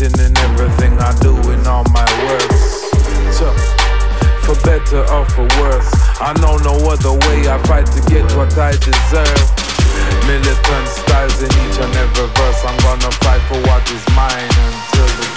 intention in everything I do in all my works. So, for better or for worse, I know no other way. I fight to get what I deserve. Militant styles in each and every verse. I'm gonna fight for what is mine until the